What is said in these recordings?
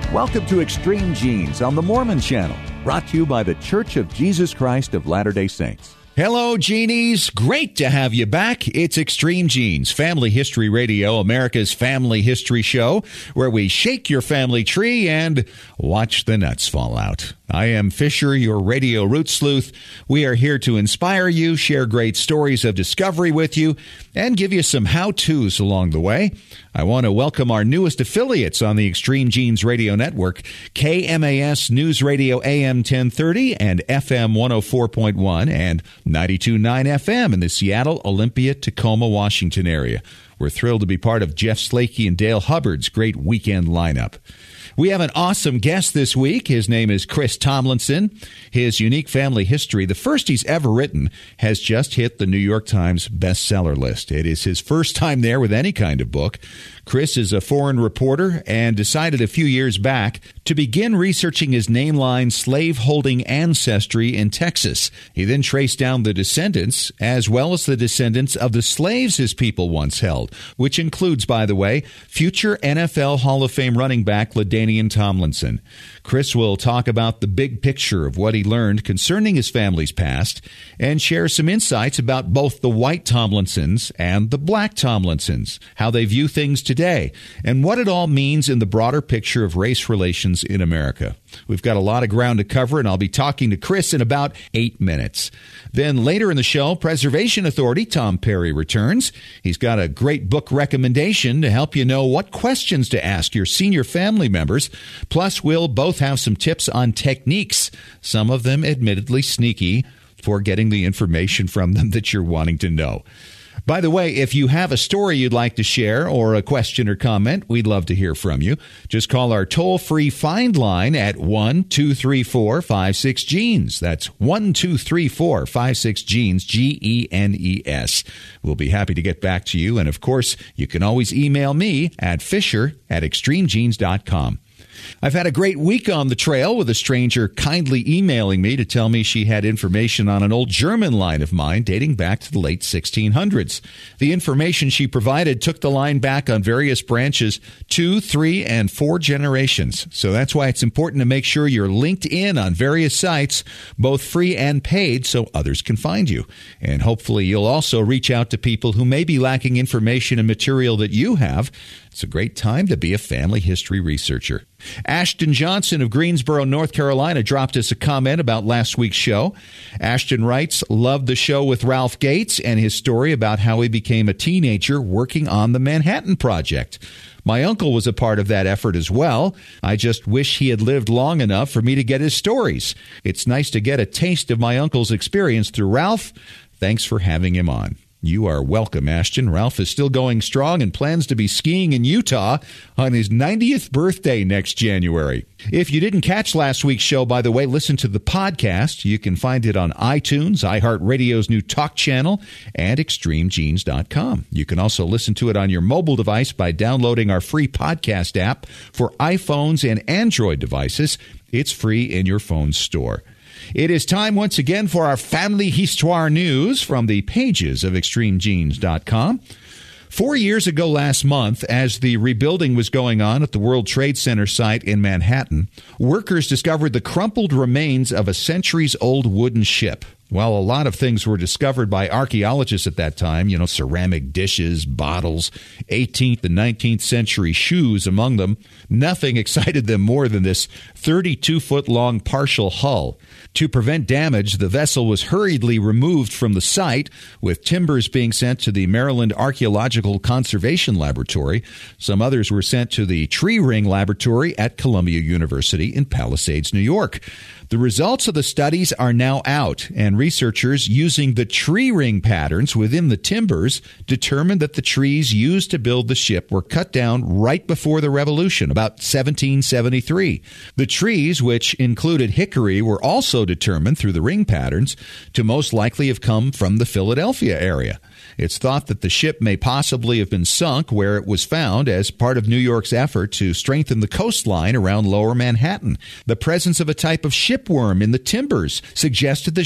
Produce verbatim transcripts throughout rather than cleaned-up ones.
Welcome to Extreme Genes on the Mormon Channel, brought to you by the Church of Jesus Christ of Latter-day Saints. Hello, Genies. Great to have you back. It's Extreme Genes, Family History Radio, America's family history show, where we shake your family tree and watch the nuts fall out. I am Fisher, your radio root sleuth. We are here to inspire you, share great stories of discovery with you, and give you some how-tos along the way. I want to welcome our newest affiliates on the Extreme Genes Radio Network, K M A S News Radio A M ten thirty and F M one oh four point one and ninety-two point nine F M in the Seattle, Olympia, Tacoma, Washington area. We're thrilled to be part of Jeff Slakey and Dale Hubbard's great weekend lineup. We have an awesome guest this week. His name is Chris Tomlinson. His unique family history, the first he's ever written, has just hit the New York Times bestseller list. It is his first time there with any kind of book. Chris is a foreign reporter and decided a few years back to begin researching his name-line slave-holding ancestry in Texas. He then traced down the descendants, as well as the descendants of the slaves his people once held, which includes, by the way, future N F L Hall of Fame running back LaDainian Tomlinson. Chris will talk about the big picture of what he learned concerning his family's past and share some insights about both the white Tomlinsons and the black Tomlinsons, how they view things today, and what it all means in the broader picture of race relations in America. We've got a lot of ground to cover, and I'll be talking to Chris in about eight minutes. Then later in the show, Preservation Authority Tom Perry returns. He's got a great book recommendation to help you know what questions to ask your senior family members. Plus, we'll both have some tips on techniques, some of them admittedly sneaky, for getting the information from them that you're wanting to know. By the way, if you have a story you'd like to share or a question or comment, we'd love to hear from you. Just call our toll-free find line at one two three four five six genes. That's one two three four five six genes, G E N E S. We'll be happy to get back to you. And, of course, you can always email me at fisher at extreme genes dot com. I've had a great week on the trail with a stranger kindly emailing me to tell me she had information on an old German line of mine dating back to the late sixteen hundreds. The information she provided took the line back on various branches two, three, and four generations. So that's why it's important to make sure you're linked in on various sites, both free and paid, so others can find you. And hopefully you'll also reach out to people who may be lacking information and material that you have. It's a great time to be a family history researcher. Ashton Johnson of Greensboro, North Carolina, dropped us a comment about last week's show. Ashton writes, loved the show with Ralph Gates and his story about how he became a teenager working on the Manhattan Project. My uncle was a part of that effort as well. I just wish he had lived long enough for me to get his stories. It's nice to get a taste of my uncle's experience through Ralph. Thanks for having him on. You are welcome, Ashton. Ralph is still going strong and plans to be skiing in Utah on his ninetieth birthday next January. If you didn't catch last week's show, by the way, listen to the podcast. You can find it on iTunes, iHeartRadio's new talk channel, and extreme genes dot com. You can also listen to it on your mobile device by downloading our free podcast app for iPhones and Android devices. It's free in your phone store. It is time once again for our Family Histoire news from the pages of extreme genes dot com. Four years ago last month, as the rebuilding was going on at the World Trade Center site in Manhattan, workers discovered the crumpled remains of a centuries-old wooden ship. Well, a lot of things were discovered by archaeologists at that time, you know, ceramic dishes, bottles, eighteenth and nineteenth century shoes among them. Nothing excited them more than this thirty-two foot long partial hull. To prevent damage, the vessel was hurriedly removed from the site, with timbers being sent to the Maryland Archaeological Conservation Laboratory. Some others were sent to the Tree Ring Laboratory at Columbia University in Palisades, New York. The results of the studies are now out, and researchers using the tree ring patterns within the timbers determined that the trees used to build the ship were cut down right before the Revolution, about seventeen seventy-three. The trees, which included hickory, were also determined through the ring patterns to most likely have come from the Philadelphia area. It's thought that the ship may possibly have been sunk where it was found as part of New York's effort to strengthen the coastline around Lower Manhattan. The presence of a type of shipworm in the timbers suggested the ship had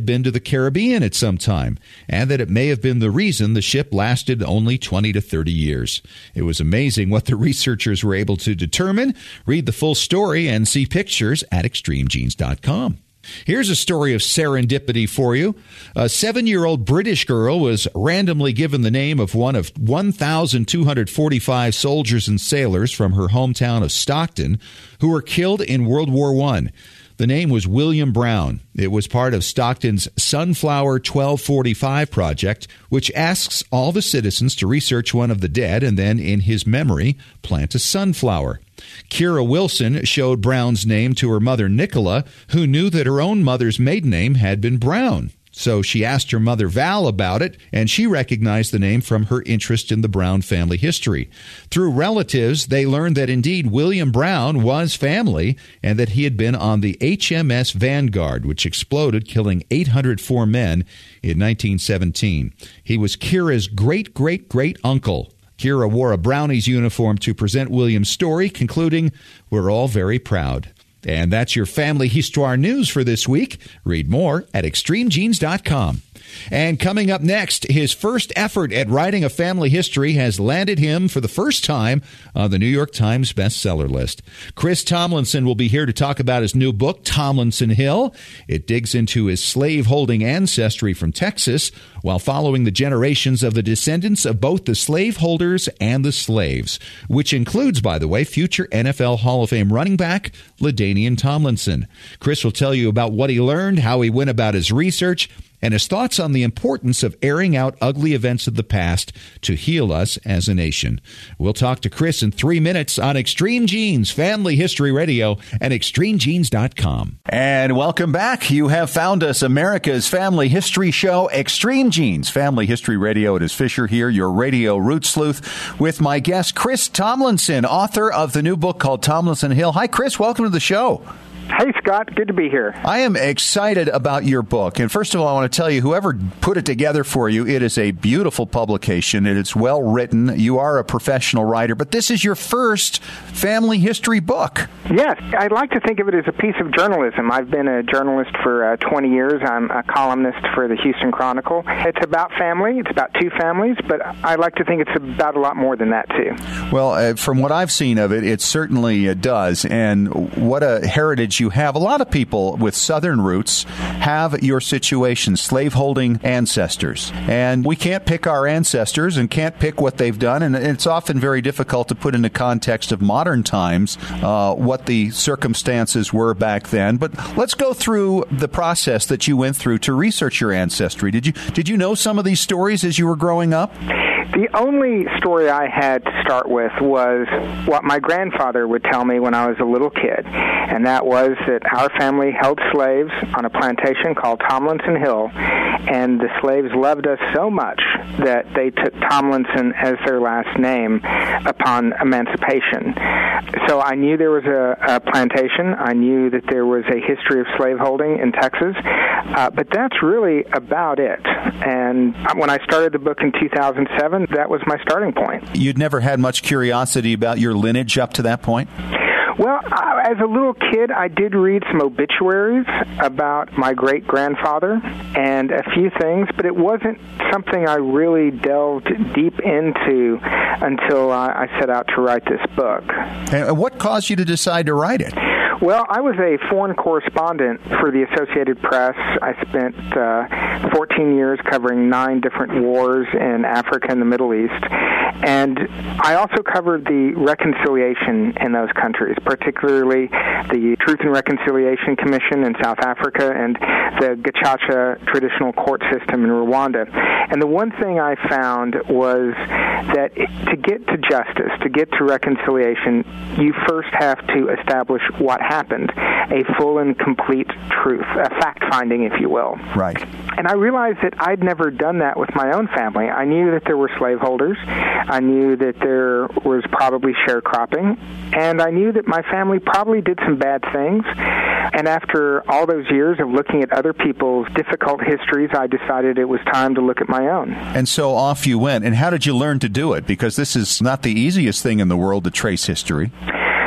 had been to the Caribbean at some time, and that it may have been the reason the ship lasted only twenty to thirty years. It was amazing what the researchers were able to determine. Read the full story and see pictures at extreme genes dot com. Here's a story of serendipity for you. A seven-year-old British girl was randomly given the name of one of one thousand two hundred forty-five soldiers and sailors from her hometown of Stockton who were killed in World War One. The name was William Brown. It was part of Stockton's Sunflower twelve forty-five project, which asks all the citizens to research one of the dead and then, in his memory, plant a sunflower. Kira Wilson showed Brown's name to her mother, Nicola, who knew that her own mother's maiden name had been Brown. So she asked her mother, Val, about it, and she recognized the name from her interest in the Brown family history. Through relatives, they learned that indeed William Brown was family and that he had been on the H M S Vanguard, which exploded, killing eight hundred four men in nineteen seventeen. He was Kira's great-great-great-uncle. Kira wore a Brownies uniform to present William's story, concluding, "We're all very proud." And that's your Family Histoire news for this week. Read more at extreme genes dot com. And coming up next, his first effort at writing a family history has landed him for the first time on the New York Times bestseller list. Chris Tomlinson will be here to talk about his new book, Tomlinson Hill. It digs into his slave-holding ancestry from Texas while following the generations of the descendants of both the slaveholders and the slaves, which includes, by the way, future N F L Hall of Fame running back LaDainian Tomlinson. Chris will tell you about what he learned, how he went about his research, and his thoughts on the importance of airing out ugly events of the past to heal us as a nation. We'll talk to Chris in three minutes on Extreme Genes, Family History Radio, and extreme genes dot com. And welcome back. You have found us, America's family history show, Extreme Genes, Family History Radio. It is Fisher here, your radio root sleuth, with my guest, Chris Tomlinson, author of the new book called Tomlinson Hill. Hi, Chris. Welcome to the show. Hey, Scott. Good to be here. I am excited about your book. And first of all, I want to tell you, whoever put it together for you, it is a beautiful publication. It is well written. You are a professional writer, but this is your first family history book. Yes. I'd like to think of it as a piece of journalism. I've been a journalist for uh, twenty years. I'm a columnist for the Houston Chronicle. It's about family. It's about two families, but I like to think it's about a lot more than that, too. Well, uh, from what I've seen of it, it certainly uh, does. And what a heritage you have. A lot of people with Southern roots have your situation, slaveholding ancestors. And we can't pick our ancestors and can't pick what they've done. And it's often very difficult to put into context of modern times uh, what the circumstances were back then. But let's go through the process that you went through to research your ancestry. Did you did you know some of these stories as you were growing up? The only story I had to start with was what my grandfather would tell me when I was a little kid, and that was that our family held slaves on a plantation called Tomlinson Hill, and the slaves loved us so much that they took Tomlinson as their last name upon emancipation. So I knew there was a, a plantation. I knew that there was a history of slaveholding in Texas, uh, but that's really about it. And when I started the book in two thousand seven, that was my starting point. You'd never had much curiosity about your lineage up to that point? Well, as a little kid, I did read some obituaries about my great-grandfather and a few things, but it wasn't something I really delved deep into until I set out to write this book. And what caused you to decide to write it? Well, I was a foreign correspondent for the Associated Press. I spent uh, fourteen years covering nine different wars in Africa and the Middle East. And I also covered the reconciliation in those countries, particularly the Truth and Reconciliation Commission in South Africa and the Gacaca traditional court system in Rwanda. And the one thing I found was that to get to justice, to get to reconciliation, you first have to establish what happened, a full and complete truth, a fact-finding, if you will. Right. And I realized that I'd never done that with my own family. I knew that there were slaveholders. I knew that there was probably sharecropping. And I knew that my family probably did some bad things. And after all those years of looking at other people's difficult histories, I decided it was time to look at my own. And so off you went. And how did you learn to do it? Because this is not the easiest thing in the world to trace history.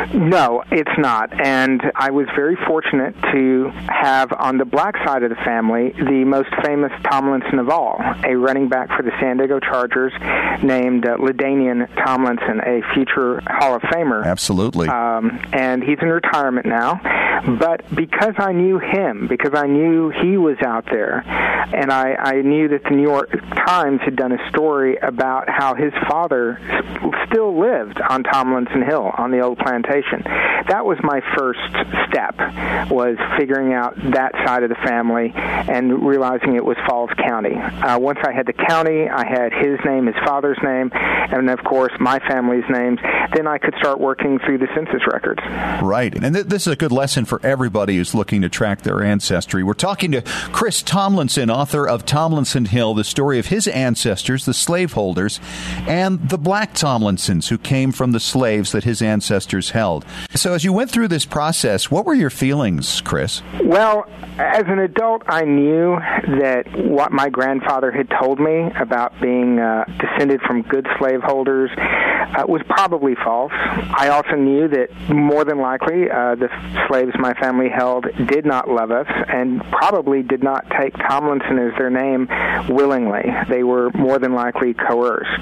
No, it's not. And I was very fortunate to have on the black side of the family the most famous Tomlinson of all, a running back for the San Diego Chargers named uh, LaDainian Tomlinson, a future Hall of Famer. Absolutely. Um, and he's in retirement now. But because I knew him, because I knew he was out there, and I, I knew that the New York Times had done a story about how his father still lived on Tomlinson Hill on the old plantation. That was my first step, was figuring out that side of the family and realizing it was Falls County. Uh, once I had the county, I had his name, his father's name, and of course my family's names, then I could start working through the census records. Right. And th- this is a good lesson for everybody who's looking to track their ancestry. We're talking to Chris Tomlinson, author of Tomlinson Hill, the story of his ancestors, the slaveholders, and the black Tomlinsons who came from the slaves that his ancestors held. So as you went through this process, what were your feelings, Chris? Well, as an adult, I knew that what my grandfather had told me about being uh, descended from good slaveholders uh, was probably false. I also knew that more than likely uh, the slaves my family held did not love us and probably did not take Tomlinson as their name willingly. They were more than likely coerced.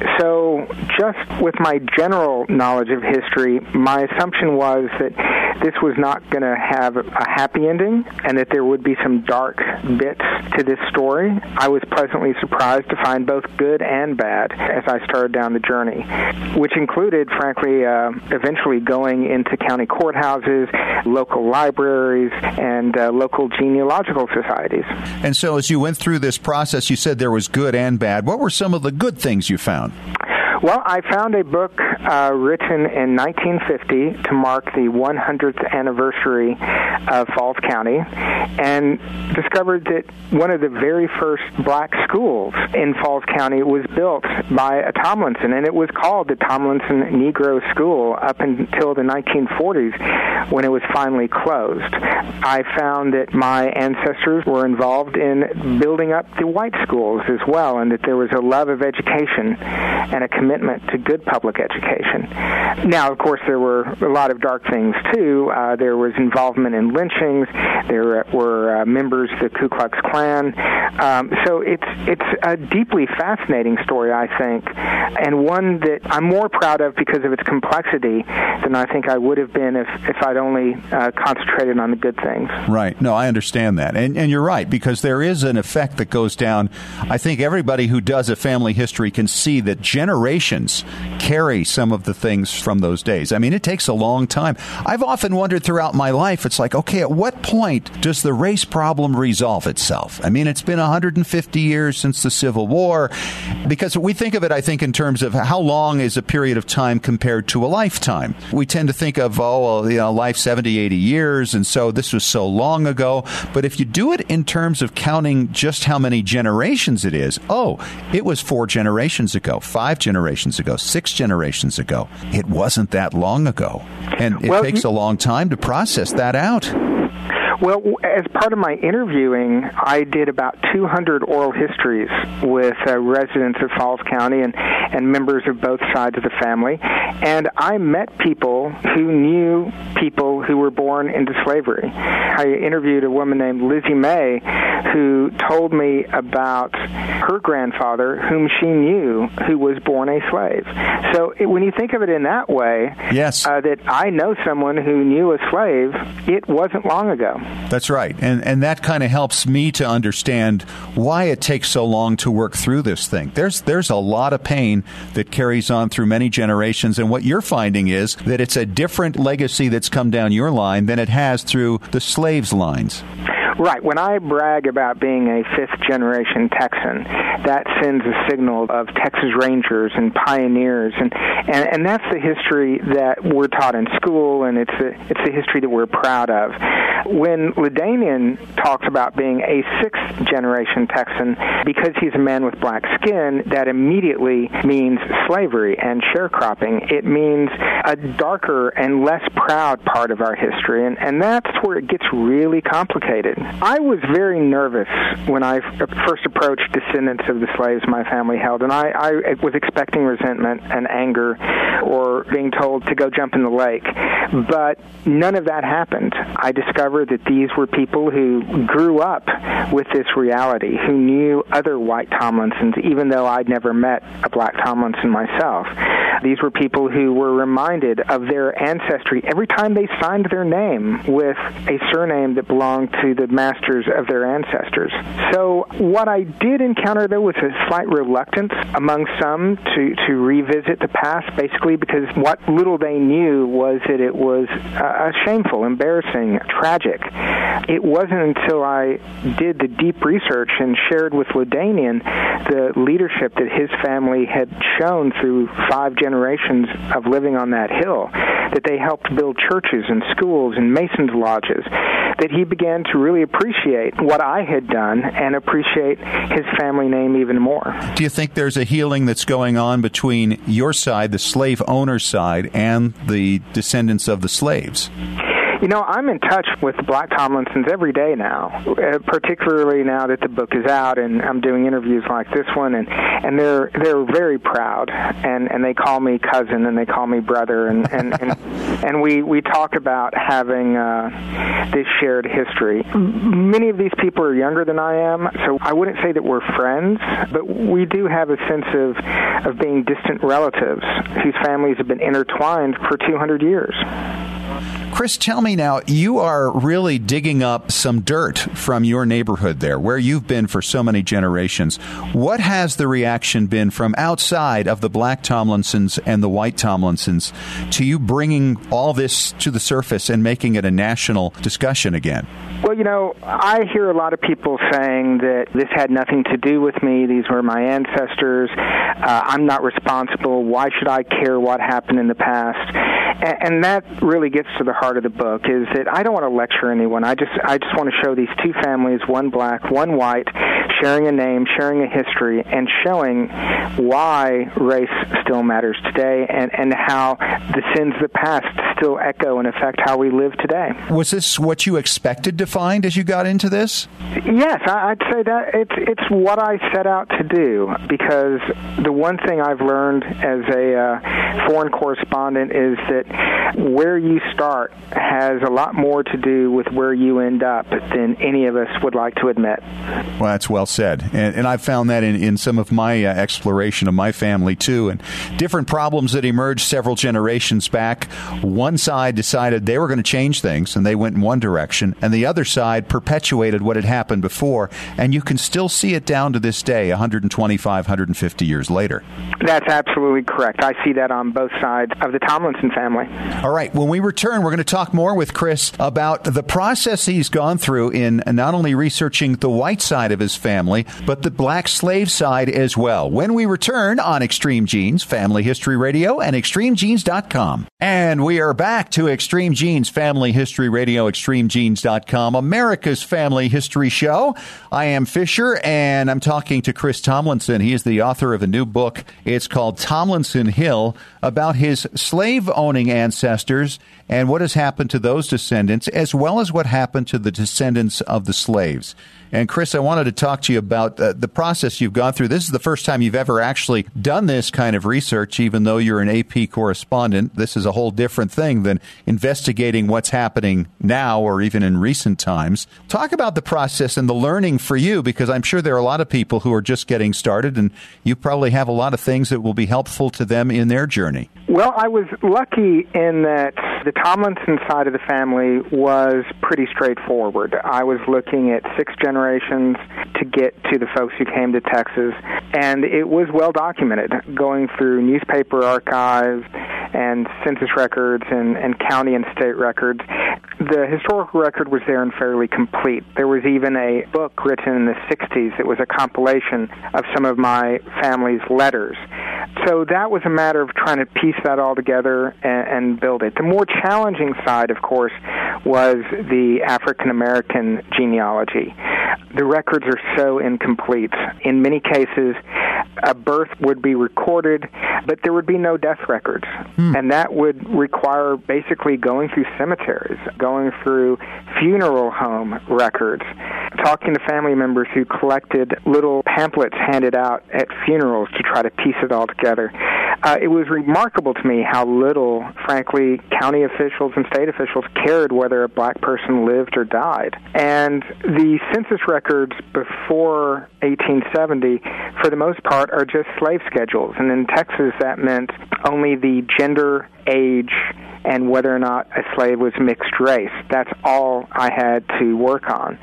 So just with my general knowledge of history, my assumption was that this was not going to have a happy ending and that there would be some dark bits to this story. I was pleasantly surprised to find both good and bad as I started down the journey, which included, frankly, uh, eventually going into county courthouses, local libraries, and uh, local genealogical societies. And so as you went through this process, you said there was good and bad. What were some of the good things you found? Well, I found a book uh, written in nineteen fifty to mark the one hundredth anniversary of Falls County and discovered that one of the very first black schools in Falls County was built by a Tomlinson, and it was called the Tomlinson Negro School up until the nineteen forties when it was finally closed. I found that my ancestors were involved in building up the white schools as well, and that there was a love of education and a commitment to good public education. Now, of course, there were a lot of dark things, too. Uh, there was involvement in lynchings. There were uh, members of the Ku Klux Klan. Um, so it's it's a deeply fascinating story, I think, and one that I'm more proud of because of its complexity than I think I would have been if, if I'd only uh, concentrated on the good things. Right. No, I understand that. And, and you're right, because there is an effect that goes down. I think everybody who does a family history can see that generations carry some of the things from those days. I mean, it takes a long time. I've often wondered throughout my life, it's like, okay, at what point does the race problem resolve itself? I mean, it's been one hundred fifty years since the Civil War, because we think of it, I think, in terms of how long is a period of time compared to a lifetime. We tend to think of, oh, well, you know, life seventy, eighty years, and so this was so long ago. But if you do it in terms of counting just how many generations it is, oh, it was four generations ago, five generations ago, six generations ago. It wasn't that long ago. And it well, takes a long time to process that out. Well, as part of my interviewing, I did about two hundred oral histories with uh, residents of Falls County and, and members of both sides of the family. And I met people who knew people who were born into slavery. I interviewed a woman named Lizzie May who told me about her grandfather, whom she knew, who was born a slave. So it, when you think of it in that way, yes, uh, that I know someone who knew a slave, it wasn't long ago. That's right. And and that kind of helps me to understand why it takes so long to work through this thing. There's there's a lot of pain that carries on through many generations. And what you're finding is that it's a different legacy that's come down your line than it has through the slaves' lines. Right. When I brag about being a fifth-generation Texan, that sends a signal of Texas Rangers and pioneers, and, and, and that's the history that we're taught in school, and it's a, it's the history that we're proud of. when Ladanian talks about being a sixth-generation Texan, because he's a man with black skin, that immediately means slavery and sharecropping. It means a darker and less proud part of our history, and, and that's where it gets really complicated. I was very nervous when I first approached descendants of the slaves my family held, and I, I was expecting resentment and anger or being told to go jump in the lake, but none of that happened. I discovered that these were people who grew up with this reality, who knew other white Tomlinsons, even though I'd never met a black Tomlinson myself. These were people who were reminded of their ancestry every time they signed their name with a surname that belonged to the masters of their ancestors. So what I did encounter, though, was a slight reluctance among some to, to revisit the past, basically because what little they knew was that it was uh, shameful, embarrassing, tragic. It wasn't until I did the deep research and shared with Ladanian the leadership that his family had shown through five generations of living on that hill, that they helped build churches and schools and Masons lodges, that he began to really appreciate what I had done and appreciate his family name even more. Do you think there's a healing that's going on between your side, the slave owner side, and the descendants of the slaves? You know, I'm in touch with the Black Tomlinsons every day now, uh, particularly now that the book is out and I'm doing interviews like this one, and, and they're they're very proud, and, and they call me cousin and they call me brother, and and, and, and we, we talk about having uh, this shared history. Many of these people are younger than I am, so I wouldn't say that we're friends, but we do have a sense of, of being distant relatives whose families have been intertwined for two hundred years. Chris, tell me now, you are really digging up some dirt from your neighborhood there, where you've been for so many generations. What has the reaction been from outside of the black Tomlinsons and the white Tomlinsons to you bringing all this to the surface and making it a national discussion again? Well, you know, I hear a lot of people saying that this had nothing to do with me. These were my ancestors. Uh, I'm not responsible. Why should I care what happened in the past? And, and that really gets to the heart of the book, is that I don't want to lecture anyone. I just I just want to show these two families, one black, one white, sharing a name, sharing a history, and showing why race still matters today, and, and how the sins of the past still echo and affect how we live today. Was this what you expected to find as you got into this? Yes, I'd say that it's it's what I set out to do, because the one thing I've learned as a uh, foreign correspondent is that where you start has a lot more to do with where you end up than any of us would like to admit. Well, that's well said. And, and I've found that in, in some of my uh, exploration of my family, too. And different problems that emerged several generations back. One side decided they were going to change things, and they went in one direction. And the other side perpetuated what had happened before. And you can still see it down to this day, one hundred twenty-five, one hundred fifty years later. That's absolutely correct. I see that on both sides of the Tomlinson family. All right. When we return, we're going to talk more with Chris about the process he's gone through in not only researching the white side of his family, but the black slave side as well. When we return on Extreme Genes, Family History Radio, and extreme genes dot com. And we are back to Extreme Genes, Family History Radio, extreme genes dot com, America's Family History Show. I am Fisher, and I'm talking to Chris Tomlinson. He is the author of a new book. It's called Tomlinson Hill, about his slave-owning ancestors and what has happened to those descendants, as well as what happened to the descendants of the slaves. And Chris, I wanted to talk to you about uh, the process you've gone through. This is the first time you've ever actually done this kind of research, even though you're an A P correspondent. This is a whole different thing than investigating what's happening now or even in recent times. Talk about the process and the learning for you, because I'm sure there are a lot of people who are just getting started, and you probably have a lot of things that will be helpful to them in their journey. Well, I was lucky in that the Tomlinson side of the family was pretty straightforward. I was looking at six generations to get to the folks who came to Texas, and it was well documented, going through newspaper archives and census records and, and county and state records. The historical record was there and fairly complete. There was even a book written in the sixties that was a compilation of some of my family's letters. So that was a matter of trying to piece that all together and, and build it. The more challenging side, of course, was the African-American genealogy. The records are so incomplete. In many cases, a birth would be recorded, but there would be no death records. Hmm. And that would require basically going through cemeteries, going through funeral home records, talking to family members who collected little pamphlets handed out at funerals to try to piece it all together. Uh, it was remarkable to me how little, frankly, county officials and state officials cared whether a black person lived or died. And the census records before eighteen seventy, for the most part, are just slave schedules. And in Texas, that meant only the gender, age, and whether or not a slave was mixed race. That's all I had to work on.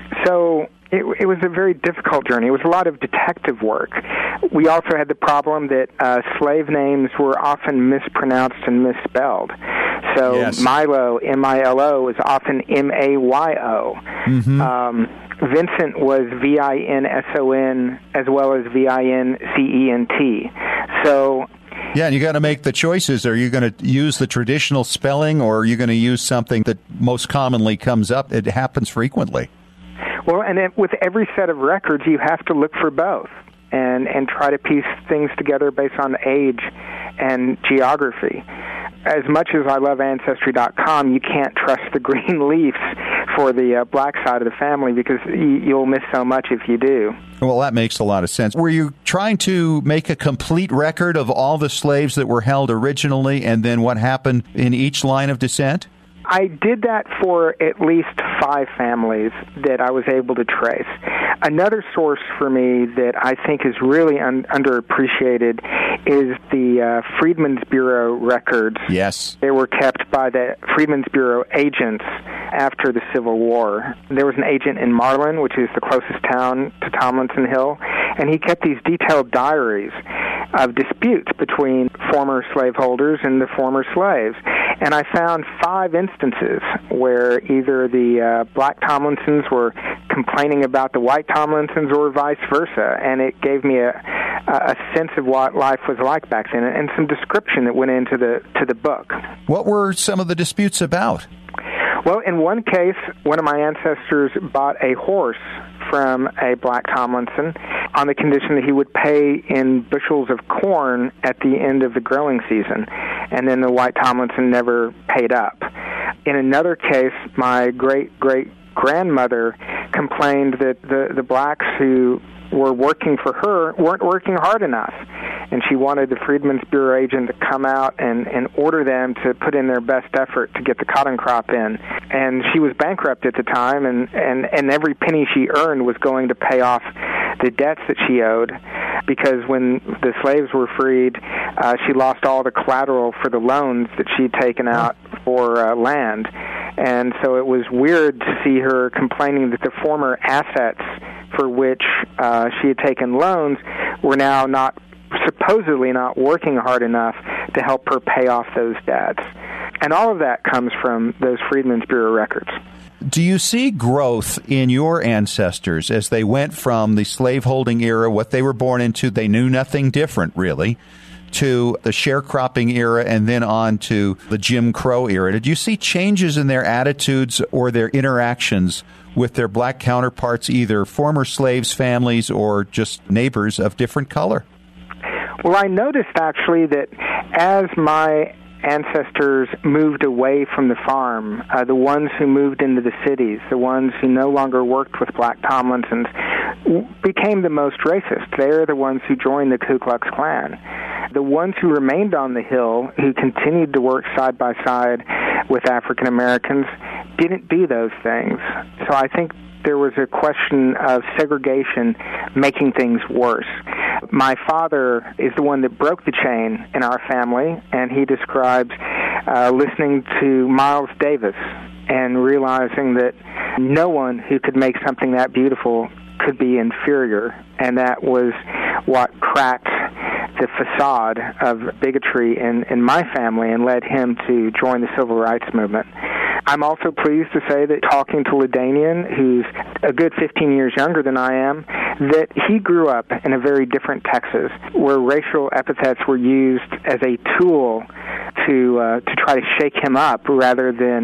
So it, it was a very difficult journey. It was a lot of detective work. We also had the problem that uh, slave names were often mispronounced and misspelled. So yes. Milo, M I L O, is often M A Y O. Mm-hmm. Um, Vincent was V I N S O N as well as V I N C E N T. So yeah, and you got to make the choices. Are you going to use the traditional spelling, or are you going to use something that most commonly comes up? It happens frequently. Well, and it, with every set of records, you have to look for both and, and try to piece things together based on age and geography. As much as I love Ancestry dot com, you can't trust the green leaves for the uh, black side of the family because y- you'll miss so much if you do. Well, that makes a lot of sense. Were you trying to make a complete record of all the slaves that were held originally and then what happened in each line of descent? I did that for at least five families that I was able to trace. Another source for me that I think is really un- underappreciated is the uh, Freedmen's Bureau records. Yes. They were kept by the Freedmen's Bureau agents after the Civil War. There was an agent in Marlin, which is the closest town to Tomlinson Hill, and he kept these detailed diaries of disputes between former slaveholders and the former slaves. And I found five instances where either the uh, black Tomlinsons were complaining about the white Tomlinsons or vice versa, and it gave me a, a sense of what life was like back then and some description that went into the to the book. What were some of the disputes about? Well, in one case, one of my ancestors bought a horse from a black Tomlinson on the condition that he would pay in bushels of corn at the end of the growing season, and then the white Tomlinson never paid up. In another case, my great-great-grandmother complained that the, the blacks who were working for her weren't working hard enough, and she wanted the Freedmen's Bureau agent to come out and, and order them to put in their best effort to get the cotton crop in. And she was bankrupt at the time, and, and, and every penny she earned was going to pay off the debts that she owed, because when the slaves were freed, uh, she lost all the collateral for the loans that she'd taken out for uh, land. And so it was weird to see her complaining that the former assets for which uh, she had taken loans were now not, supposedly not working hard enough to help her pay off those debts. And all of that comes from those Freedmen's Bureau records. Do you see growth in your ancestors as they went from the slaveholding era, what they were born into, they knew nothing different, really, to the sharecropping era and then on to the Jim Crow era? Did you see changes in their attitudes or their interactions with their black counterparts, either former slaves, families, or just neighbors of different color? Well, I noticed actually that as my ancestors moved away from the farm, uh, the ones who moved into the cities, the ones who no longer worked with black Tomlinsons, became the most racist. They're the ones who joined the Ku Klux Klan. The ones who remained on the Hill, who continued to work side by side with African Americans, didn't do those things. So I think there was a question of segregation making things worse. My father is the one that broke the chain in our family, and he describes uh, listening to Miles Davis and realizing that no one who could make something that beautiful could be inferior, and that was what cracked the facade of bigotry in, in my family and led him to join the civil rights movement. I'm also pleased to say that talking to LaDainian, who's a good fifteen years younger than I am, that he grew up in a very different Texas, where racial epithets were used as a tool to uh, to try to shake him up rather than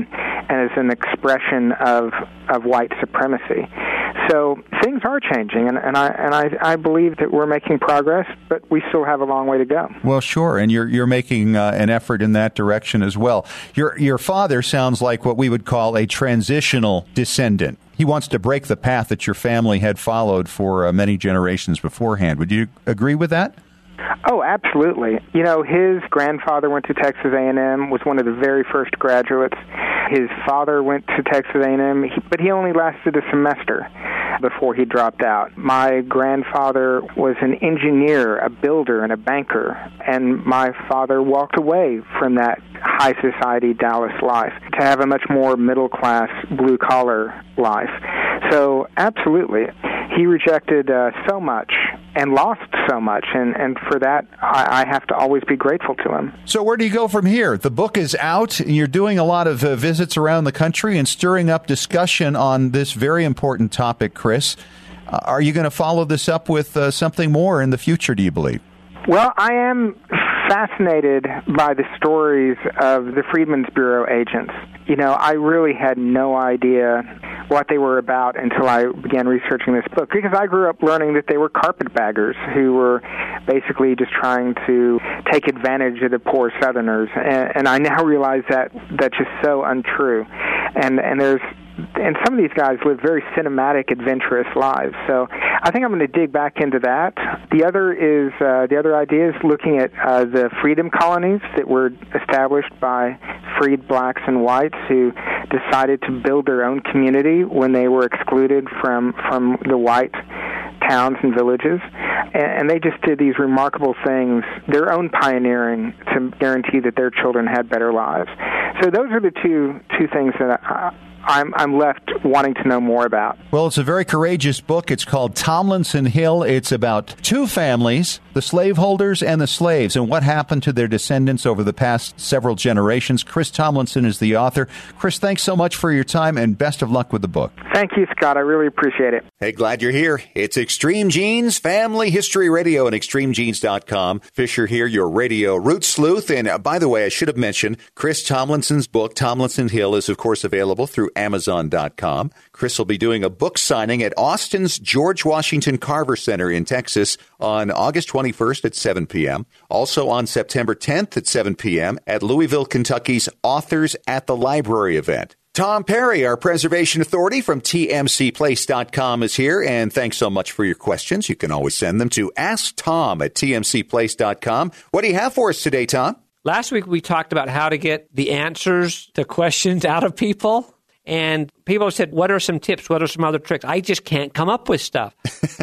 and as an expression of of white supremacy. So things are changing, and, and I and I, I believe that we're making progress, but we still have a long way to go. Well, sure, and you're you're making uh, an effort in that direction as well. Your your father sounds like what we would call a transitional descendant. He wants to break the path that your family had followed for uh, many generations beforehand. Would you agree with that? Oh, absolutely. You know, his grandfather went to Texas A and M, was one of the very first graduates. His father went to Texas A and M, but he only lasted a semester before he dropped out. My grandfather was an engineer, a builder, and a banker, and my father walked away from that high society Dallas life to have a much more middle-class, blue-collar life. So, absolutely, he rejected uh, so much and lost so much, and, and for that, I, I have to always be grateful to him. So where do you go from here? The book is out, and you're doing a lot of uh, visits around the country and stirring up discussion on this very important topic, Chris. Uh, are you going to follow this up with uh, something more in the future, do you believe? Well, I am fascinated by the stories of the Freedmen's Bureau agents. You know, I really had no idea what they were about until I began researching this book, because I grew up learning that they were carpetbaggers who were basically just trying to take advantage of the poor Southerners, and, and I now realize that that's just so untrue. And and there's and some of these guys live very cinematic, adventurous lives. So I think I'm going to dig back into that. The other is uh, the other idea is looking at uh, the freedom colonies that were established by freed blacks and whites who decided to build their own community when they were excluded from from the white towns and villages, and they just did these remarkable things, their own pioneering, to guarantee that their children had better lives. So those are the two two things that I, I'm, I'm left wanting to know more about. Well, it's a very courageous book. It's called Tomlinson Hill. It's about two families, the slaveholders and the slaves, and what happened to their descendants over the past several generations. Chris Tomlinson is the author. Chris, thanks so much for your time, and best of luck with the book. Thank you, Scott. I really appreciate it. Hey, glad you're here. It's Extreme Genes, Family History Radio, and extreme genes dot com. Fisher here, your radio root sleuth. And uh, by the way, I should have mentioned, Chris Tomlinson's book, Tomlinson Hill, is, of course, available through amazon dot com. Chris will be doing a book signing at Austin's George Washington Carver Center in Texas on August twenty-first at seven p.m. Also on September tenth at seven p.m. at Louisville, Kentucky's Authors at the Library event. Tom Perry, our preservation authority from T M C place dot com, is here, and thanks so much for your questions. You can always send them to ask tom at T M C place dot com. What do you have for us today, Tom? Last week we talked about how to get the answers to questions out of people. And people said, what are some tips? What are some other tricks? I just can't come up with stuff.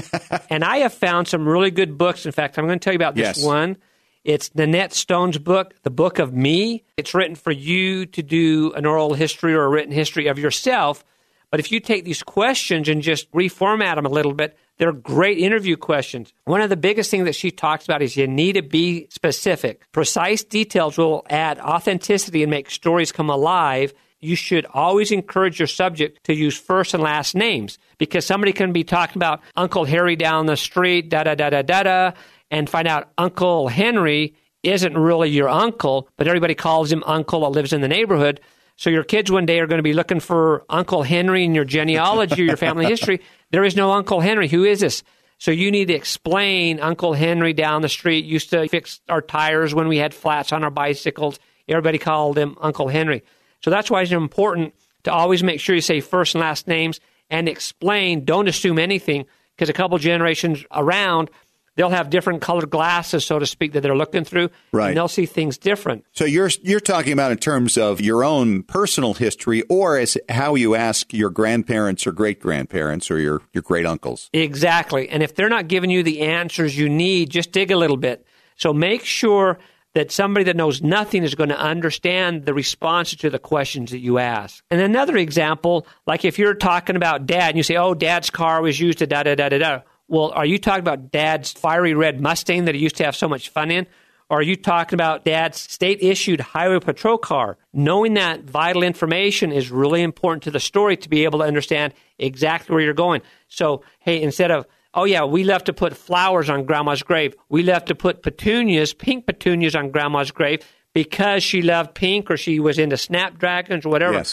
And I have found some really good books. In fact, I'm going to tell you about this yes. one. It's Nanette Stone's book, The Book of Me. It's written for you to do an oral history or a written history of yourself. But if you take these questions and just reformat them a little bit, they're great interview questions. One of the biggest things that she talks about is you need to be specific. Precise details will add authenticity and make stories come alive. You should always encourage your subject to use first and last names, because somebody can be talking about Uncle Harry down the street, da-da-da-da-da-da, and find out Uncle Henry isn't really your uncle, but everybody calls him Uncle that lives in the neighborhood. So your kids one day are going to be looking for Uncle Henry in your genealogy or your family history. There is no Uncle Henry. Who is this? So you need to explain Uncle Henry down the street used to fix our tires when we had flats on our bicycles. Everybody called him Uncle Henry. So that's why it's important to always make sure you say first and last names and explain. Don't assume anything, because a couple generations around, they'll have different colored glasses, so to speak, that they're looking through, right. and they'll see things different. So you're you're talking about in terms of your own personal history, or as how you ask your grandparents or great-grandparents or your, your great-uncles. Exactly. And if they're not giving you the answers you need, just dig a little bit. So make sure that somebody that knows nothing is going to understand the responses to the questions that you ask. And another example, like if you're talking about Dad and you say, oh, Dad's car was used to da-da-da-da-da. Well, are you talking about Dad's fiery red Mustang that he used to have so much fun in? Or are you talking about Dad's state-issued highway patrol car? Knowing that vital information is really important to the story to be able to understand exactly where you're going. So, hey, instead of, oh, yeah, we love to put flowers on Grandma's grave. We love to put petunias, pink petunias on Grandma's grave because she loved pink or she was into snapdragons or whatever. Yes.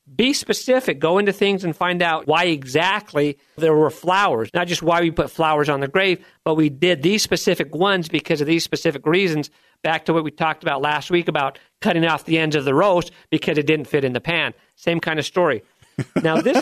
Be specific. Go into things and find out why exactly there were flowers. Not just why we put flowers on the grave, but we did these specific ones because of these specific reasons. Back to what we talked about last week about cutting off the ends of the roast because it didn't fit in the pan. Same kind of story. Now, this,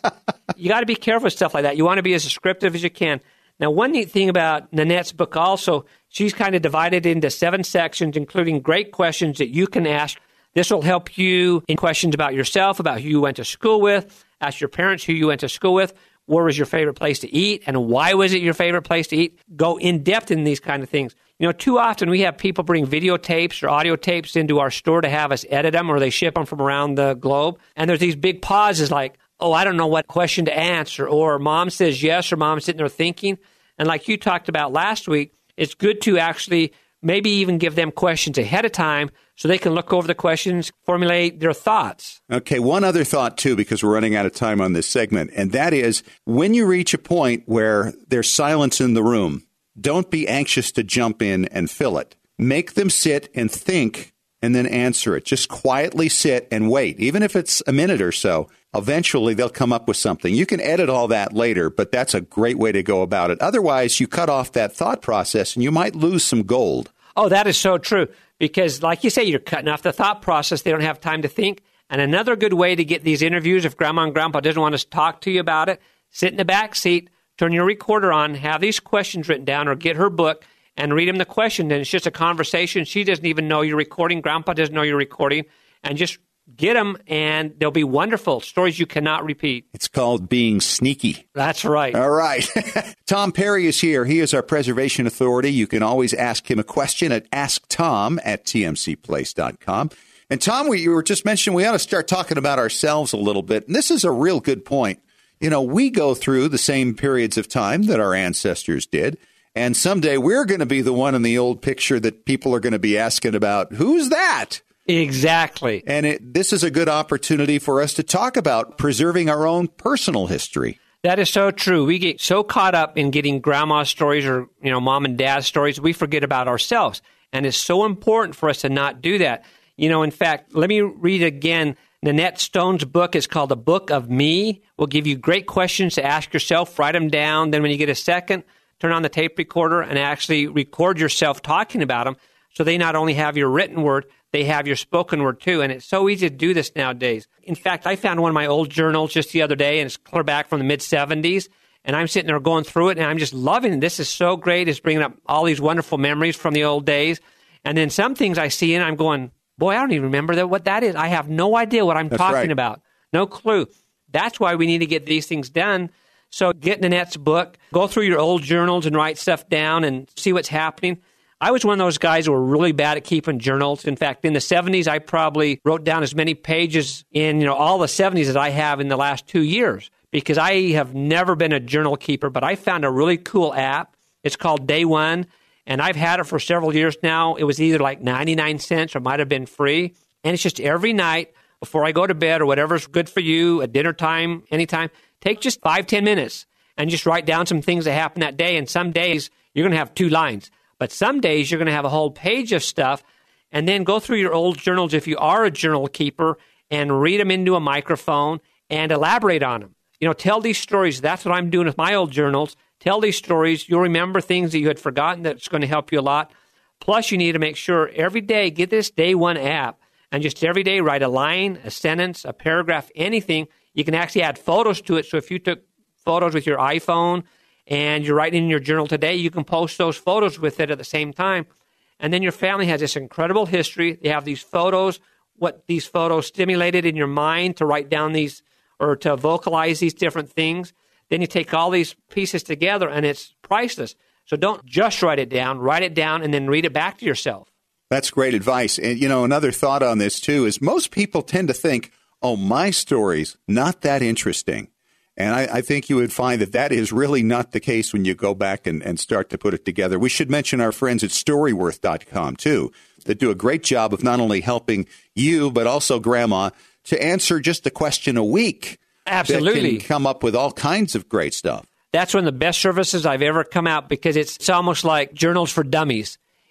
you got to be careful with stuff like that. You want to be as descriptive as you can. Now, one neat thing about Nanette's book also, she's kind of divided into seven sections, including great questions that you can ask. This will help you in questions about yourself, about who you went to school with, ask your parents who you went to school with, where was your favorite place to eat, and why was it your favorite place to eat. Go in depth in these kind of things. You know, too often we have people bring videotapes or audio tapes into our store to have us edit them, or they ship them from around the globe. And there's these big pauses like, oh, I don't know what question to answer, or mom says yes, or mom's sitting there thinking. And like you talked about last week, it's good to actually maybe even give them questions ahead of time so they can look over the questions, formulate their thoughts. Okay, one other thought, too, because we're running out of time on this segment, and that is when you reach a point where there's silence in the room, don't be anxious to jump in and fill it. Make them sit and think and then answer it. Just quietly sit and wait. Even if it's a minute or so, eventually they'll come up with something. You can edit all that later, but that's a great way to go about it. Otherwise, you cut off that thought process and you might lose some gold. Oh, that is so true. Because like you say, you're cutting off the thought process. They don't have time to think. And another good way to get these interviews, if Grandma and Grandpa doesn't want to talk to you about it, sit in the back seat, turn your recorder on, have these questions written down, or get her book and read them the question. And it's just a conversation. She doesn't even know you're recording. Grandpa doesn't know you're recording. And just get them, and they'll be wonderful stories you cannot repeat. It's called being sneaky. That's right. All right. Tom Perry is here. He is our preservation authority. You can always ask him a question at ask tom at t m c place dot com. And Tom, we, you were just mentioning we ought to start talking about ourselves a little bit. And this is a real good point. You know, we go through the same periods of time that our ancestors did. And someday we're going to be the one in the old picture that people are going to be asking about, who's that? Exactly. And it, this is a good opportunity for us to talk about preserving our own personal history. That is so true. We get so caught up in getting grandma's stories or, you know, mom and dad's stories, we forget about ourselves. And it's so important for us to not do that. You know, in fact, let me read again. Nanette Stone's book is called The Book of Me. We'll give you great questions to ask yourself. Write them down. Then when you get a second, turn on the tape recorder and actually record yourself talking about them. So they not only have your written word, they have your spoken word too. And it's so easy to do this nowadays. In fact, I found one of my old journals just the other day, and it's clear back from the mid seventies. And I'm sitting there going through it, and I'm just loving it. This is so great. It's bringing up all these wonderful memories from the old days. And then some things I see, and I'm going, boy, I don't even remember that, what that is. I have no idea what I'm That's talking right. about. No clue. That's why we need to get these things done. So get Nanette's book, go through your old journals and write stuff down and see what's happening. I was one of those guys who were really bad at keeping journals. In fact, in the seventies, I probably wrote down as many pages in, you know, all the seventies as I have in the last two years because I have never been a journal keeper, but I found a really cool app. It's called Day One, and I've had it for several years now. It was either like ninety-nine cents or might have been free, and it's just every night before I go to bed or whatever's good for you, at dinner time, anytime, take just five, ten minutes and just write down some things that happened that day, and some days you're going to have two lines. But some days you're going to have a whole page of stuff, and then go through your old journals if you are a journal keeper and read them into a microphone and elaborate on them. You know, tell these stories. That's what I'm doing with my old journals. Tell these stories. You'll remember things that you had forgotten. That's going to help you a lot. Plus, you need to make sure every day, get this Day One app, and just every day write a line, a sentence, a paragraph, anything. You can actually add photos to it. So if you took photos with your iPhone and you're writing in your journal today, you can post those photos with it at the same time. And then your family has this incredible history. They have these photos, what these photos stimulated in your mind to write down these or to vocalize these different things. Then you take all these pieces together, and it's priceless. So don't just write it down. Write it down and then read it back to yourself. That's great advice. And, you know, another thought on this, too, is most people tend to think, oh, my story's not that interesting. And I, I think you would find that that is really not the case when you go back and, and start to put it together. We should mention our friends at storyworth dot com, too, that do a great job of not only helping you, but also Grandma to answer just a question a week. Absolutely. That can come up with all kinds of great stuff. That's one of the best services I've ever come out because it's, it's almost like journals for dummies.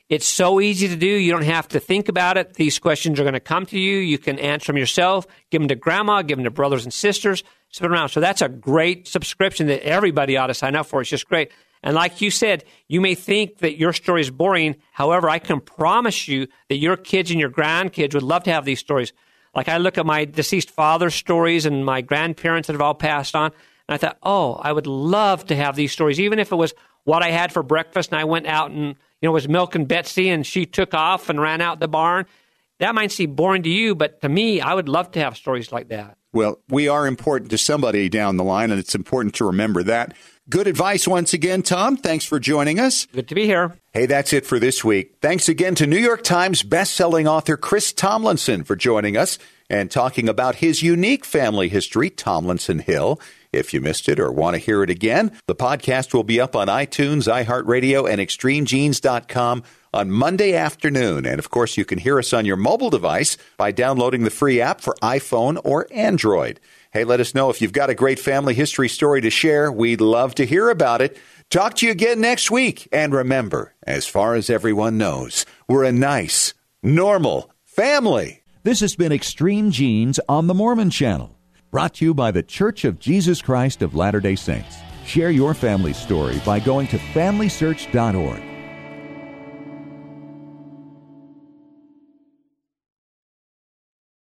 It's so easy to do. You don't have to think about it. These questions are going to come to you. You can answer them yourself, give them to grandma, give them to brothers and sisters, spin around. So that's a great subscription that everybody ought to sign up for. It's just great. And like you said, you may think that your story is boring. However, I can promise you that your kids and your grandkids would love to have these stories. Like I look at my deceased father's stories and my grandparents that have all passed on, and I thought, oh, I would love to have these stories, even if it was what I had for breakfast and I went out and, you know, was milking Betsy and she took off and ran out the barn. That might seem boring to you, but to me, I would love to have stories like that. Well, we are important to somebody down the line, and it's important to remember that. Good advice once again, Tom. Thanks for joining us. Good to be here. Hey, that's it for this week. Thanks again to New York Times bestselling author Chris Tomlinson for joining us and talking about his unique family history, Tomlinson Hill. If you missed it or want to hear it again, the podcast will be up on iTunes, iHeartRadio, and extreme genes dot com on Monday afternoon. And, of course, you can hear us on your mobile device by downloading the free app for iPhone or Android. Hey, let us know if you've got a great family history story to share. We'd love to hear about it. Talk to you again next week. And remember, as far as everyone knows, we're a nice, normal family. This has been Extreme Genes on the Mormon Channel, brought to you by the Church of Jesus Christ of Latter-day Saints. Share your family story by going to family search dot org.